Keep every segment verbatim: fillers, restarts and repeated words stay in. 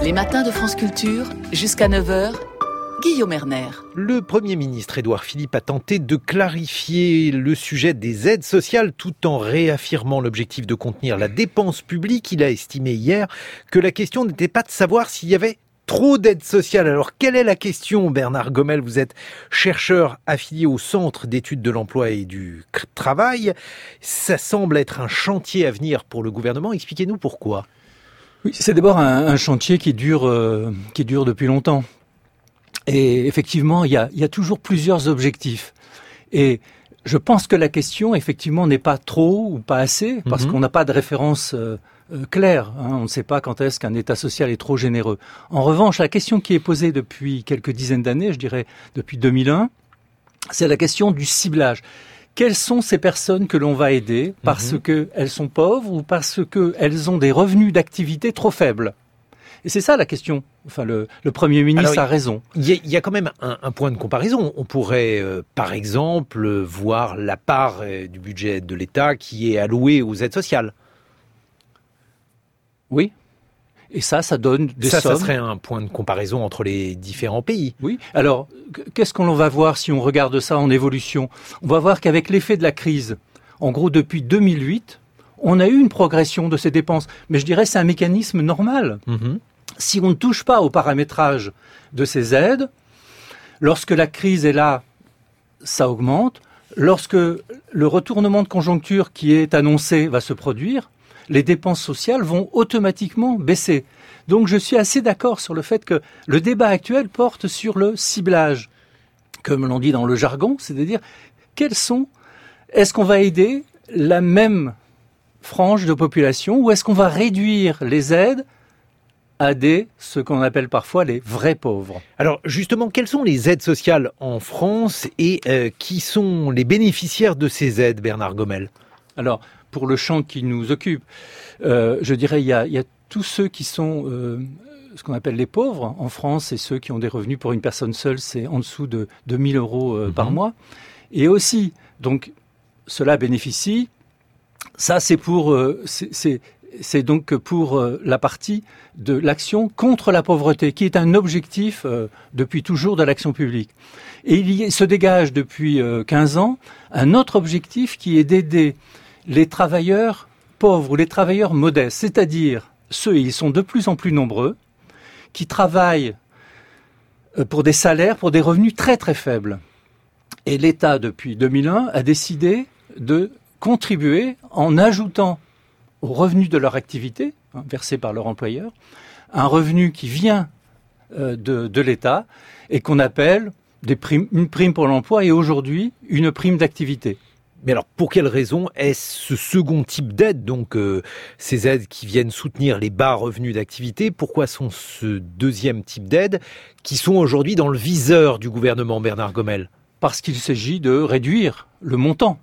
Les matins de France Culture, jusqu'à neuf heures, Guillaume Erner. Le Premier ministre Édouard Philippe a tenté de clarifier le sujet des aides sociales tout en réaffirmant l'objectif de contenir la dépense publique. Il a estimé hier que la question n'était pas de savoir s'il y avait trop d'aides sociales. Alors, quelle est la question, Bernard Gomel? Vous êtes chercheur affilié au Centre d'études de l'emploi et du travail. Ça semble être un chantier à venir pour le gouvernement. Expliquez-nous pourquoi. Oui, c'est d'abord un, un chantier qui dure, euh, qui dure depuis longtemps. Et effectivement, il y a, il y a toujours plusieurs objectifs. Et je pense que la question, effectivement, n'est pas trop ou pas assez, parce mmh. qu'on n'a pas de référence euh, euh, claire. Hein. On ne sait pas quand est-ce qu'un État social est trop généreux. En revanche, la question qui est posée depuis quelques dizaines d'années, je dirais depuis deux mille un, c'est la question du ciblage. Quelles sont ces personnes que l'on va aider parce mmh. qu'elles sont pauvres ou parce qu'elles ont des revenus d'activité trop faibles? Et c'est ça la question. Enfin, le, le Premier ministre Alors, a raison. Il y a, il y a quand même un, un point de comparaison. On pourrait, euh, par exemple, voir la part euh, du budget de l'État qui est allouée aux aides sociales. Oui. Et ça, ça donne des ça, sommes. Ça serait un point de comparaison entre les différents pays. Oui. Alors, qu'est-ce qu'on va voir si on regarde ça en évolution? On va voir qu'avec l'effet de la crise, en gros, depuis deux mille huit, on a eu une progression de ces dépenses. Mais je dirais que c'est un mécanisme normal. Mmh. Si on ne touche pas au paramétrage de ces aides, lorsque la crise est là, ça augmente. Lorsque le retournement de conjoncture qui est annoncé va se produire, les dépenses sociales vont automatiquement baisser. Donc je suis assez d'accord sur le fait que le débat actuel porte sur le ciblage, comme l'on dit dans le jargon, c'est-à-dire quels sont, est-ce qu'on va aider la même frange de population ou est-ce qu'on va réduire les aides à des, ce qu'on appelle parfois les vrais pauvres? Alors justement, quelles sont les aides sociales en France et euh, qui sont les bénéficiaires de ces aides, Bernard Gomel? Alors, pour le champ qui nous occupe, euh, je dirais il y a, il y a tous ceux qui sont euh, ce qu'on appelle les pauvres en France et ceux qui ont des revenus pour une personne seule, c'est en dessous de deux mille euros euh, mmh. par mois. Et aussi, donc, cela bénéficie. Ça, c'est pour, euh, c'est, c'est, c'est donc pour euh, la partie de l'action contre la pauvreté, qui est un objectif euh, depuis toujours de l'action publique. Et il y se dégage depuis euh, quinze ans un autre objectif qui est d'aider les travailleurs pauvres ou les travailleurs modestes, c'est-à-dire ceux, et ils sont de plus en plus nombreux, qui travaillent euh, pour des salaires, pour des revenus très très faibles. Et l'État, depuis deux mille un, a décidé de contribuer en ajoutant aux revenus de leur activité, hein, versés par leur employeur, un revenu qui vient euh, de, de l'État et qu'on appelle des primes, une prime pour l'emploi et aujourd'hui une prime d'activité. Mais alors, pour quelle raison est-ce ce second type d'aide, donc euh, ces aides qui viennent soutenir les bas revenus d'activité, pourquoi sont ce deuxième type d'aide qui sont aujourd'hui dans le viseur du gouvernement, Bernard Gomel? Parce qu'il s'agit de réduire le montant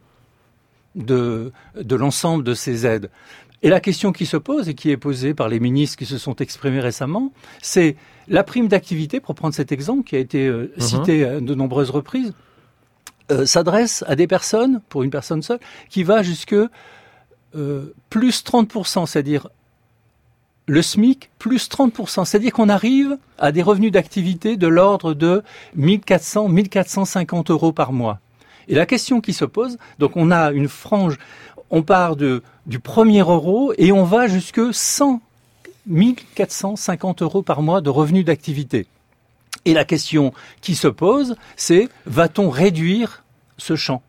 de, de l'ensemble de ces aides. Et la question qui se pose et qui est posée par les ministres qui se sont exprimés récemment, c'est la prime d'activité, pour prendre cet exemple qui a été euh, mmh. cité à de nombreuses reprises, euh, s'adresse à des personnes, pour une personne seule, qui va jusque euh, plus trente pour cent, c'est-à-dire le SMIC plus trente pour cent, c'est-à-dire qu'on arrive à des revenus d'activité de l'ordre de mille quatre cents à mille quatre cent cinquante euros par mois. Et la question qui se pose, donc on a une frange, on part de, du premier euro et on va jusque cent, mille quatre cent cinquante euros par mois de revenus d'activité. Et la question qui se pose, c'est va-t-on réduire ce champ?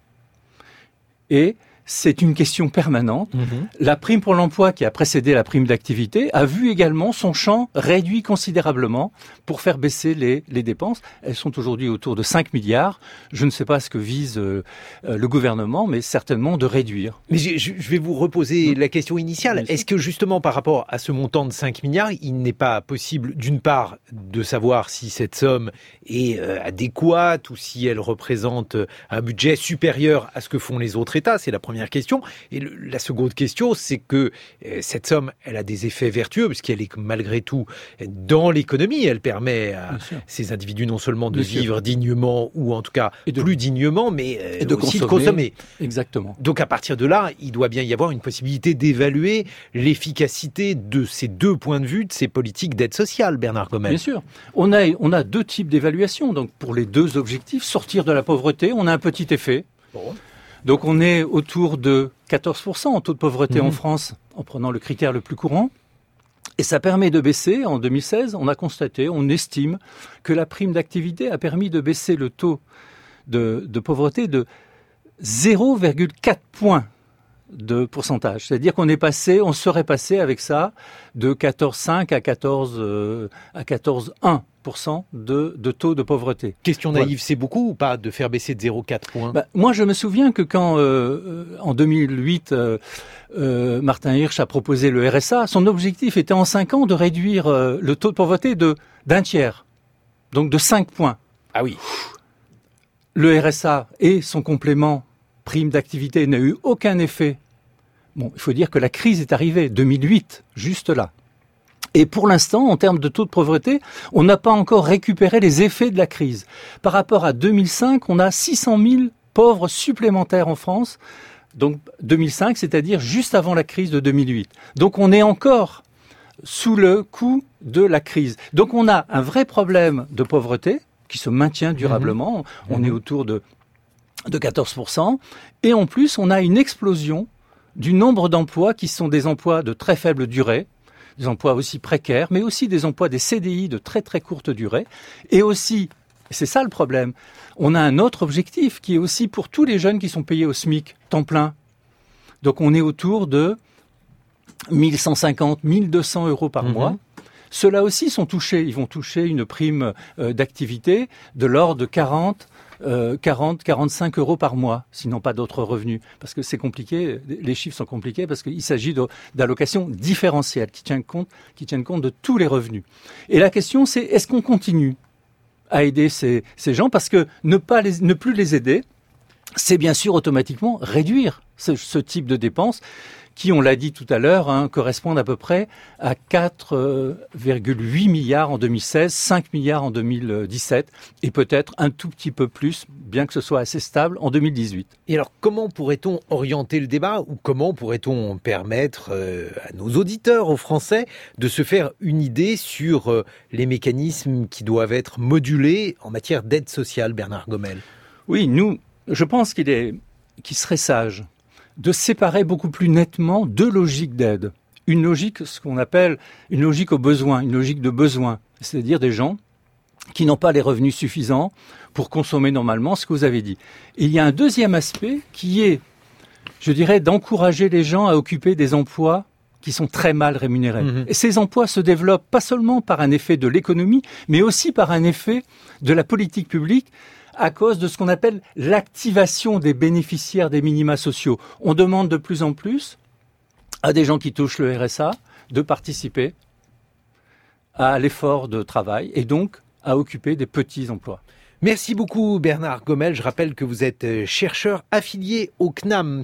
Et c'est une question permanente. Mmh. La prime pour l'emploi qui a précédé la prime d'activité a vu également son champ réduit considérablement pour faire baisser les, les dépenses. Elles sont aujourd'hui autour de cinq milliards. Je ne sais pas ce que vise euh, le gouvernement, mais certainement de réduire. Mais je, je vais vous reposer mmh. la question initiale. Est-ce que justement par rapport à ce montant de cinq milliards, il n'est pas possible d'une part de savoir si cette somme est euh, adéquate ou si elle représente un budget supérieur à ce que font les autres États? C'est la première première question. Et le, la seconde question, c'est que euh, cette somme, elle a des effets vertueux, puisqu'elle est malgré tout dans l'économie. Elle permet à ces individus non seulement de Bien vivre sûr. dignement, ou en tout cas de, plus dignement, mais euh, et de aussi consommer. de consommer. Exactement. Donc à partir de là, il doit bien y avoir une possibilité d'évaluer l'efficacité de ces deux points de vue, de ces politiques d'aide sociale, Bernard Gomel. Bien sûr. On a, on a deux types d'évaluation. Donc pour les deux objectifs, sortir de la pauvreté, on a un petit effet. Bon. Donc on est autour de quatorze pour cent en taux de pauvreté mmh. en France, en prenant le critère le plus courant. Et ça permet de baisser, en deux mille seize, on a constaté, on estime que la prime d'activité a permis de baisser le taux de, de pauvreté de zéro virgule quatre points de pourcentage. C'est-à-dire qu'on est passé, on serait passé avec ça de quatorze virgule cinq à quatorze euh, à quatorze virgule un pour cent de, de taux de pauvreté. Question naïve, voilà. C'est beaucoup ou pas de faire baisser de zéro virgule quatre points? Bah, moi, je me souviens que quand, euh, en deux mille huit, euh, euh, Martin Hirsch a proposé le R S A, son objectif était en cinq ans de réduire euh, le taux de pauvreté de, d'un tiers, donc de cinq points. Ah oui. Le R S A et son complément prime d'activité n'a eu aucun effet. Bon, il faut dire que la crise est arrivée, deux mille huit, juste là. Et pour l'instant, en termes de taux de pauvreté, on n'a pas encore récupéré les effets de la crise. Par rapport à deux mille cinq, on a six cent mille pauvres supplémentaires en France. Donc deux mille cinq, c'est-à-dire juste avant la crise de deux mille huit. Donc on est encore sous le coup de la crise. Donc on a un vrai problème de pauvreté qui se maintient durablement. Mmh. On mmh. est autour de, de quatorze pour cent. Et en plus, on a une explosion du nombre d'emplois qui sont des emplois de très faible durée, des emplois aussi précaires, mais aussi des emplois des C D I de très très courte durée. Et aussi, c'est ça le problème, on a un autre objectif qui est aussi pour tous les jeunes qui sont payés au SMIC, temps plein. Donc on est autour de mille cent cinquante, mille deux cents euros par mmh. mois. Ceux-là aussi sont touchés. Ils vont toucher une prime euh, d'activité de l'ordre de quarante, quarante, quarante-cinq euros par mois, sinon pas d'autres revenus. Parce que c'est compliqué, les chiffres sont compliqués, parce qu'il s'agit de, d'allocations différentielles qui tiennent compte, qui tiennent compte de tous les revenus. Et la question, c'est est-ce qu'on continue à aider ces, ces gens? Parce que ne, pas les, ne plus les aider, c'est bien sûr automatiquement réduire ce, ce type de dépenses qui, on l'a dit tout à l'heure, hein, correspondent à peu près à quatre virgule huit milliards en deux mille seize, cinq milliards en deux mille dix-sept et peut-être un tout petit peu plus, bien que ce soit assez stable, en deux mille dix-huit. Et alors, comment pourrait-on orienter le débat ou comment pourrait-on permettre euh, à nos auditeurs, aux Français, de se faire une idée sur euh, les mécanismes qui doivent être modulés en matière d'aide sociale, Bernard Gomel? Oui, nous, je pense qu'il est, qu'il serait sage de séparer beaucoup plus nettement deux logiques d'aide. Une logique, ce qu'on appelle une logique au besoin, une logique de besoin, c'est-à-dire des gens qui n'ont pas les revenus suffisants pour consommer normalement, ce que vous avez dit. Et il y a un deuxième aspect qui est, je dirais, d'encourager les gens à occuper des emplois qui sont très mal rémunérés. Mmh. Et ces emplois se développent pas seulement par un effet de l'économie, mais aussi par un effet de la politique publique, à cause de ce qu'on appelle l'activation des bénéficiaires des minima sociaux. On demande de plus en plus à des gens qui touchent le R S A de participer à l'effort de travail et donc à occuper des petits emplois. Merci beaucoup Bernard Gomel. Je rappelle que vous êtes chercheur affilié au C N A M.